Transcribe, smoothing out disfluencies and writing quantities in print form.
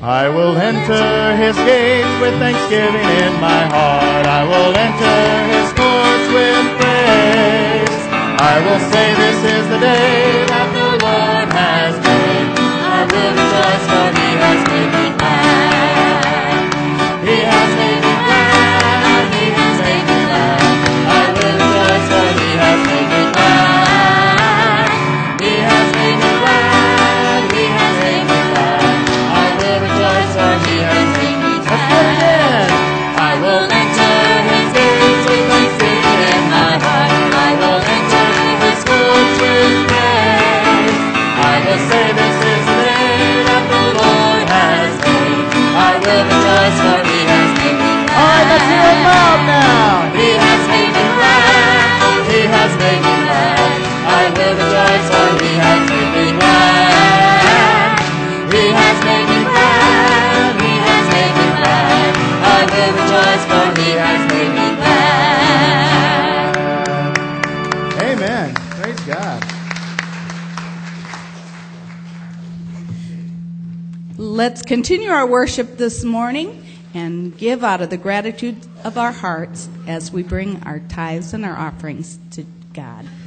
I will enter his gates with thanksgiving in my heart. I will enter his courts with praise. I will say this is the day that the Lord has made. I will rejoice for he has made me glad. He has made me glad. He has made me glad. I will rejoice for he has made me glad. He has made me glad. He has made me glad. I will rejoice for he has made me glad. Let's do it again. I will enter his gates with thanksgiving in my heart. I will enter his courts with praise. I will say this is the day that the Lord has made. I will rejoice for he has made me glad. All right, let's hear it loud now. He has made me glad. He has made me glad. I will rejoice for he has made me glad. He has made me glad. He has made me glad. I will rejoice for he has made me glad. Amen. Praise God. Let's continue our worship this morning and give out of the gratitude of our hearts as we bring our tithes and our offerings to God.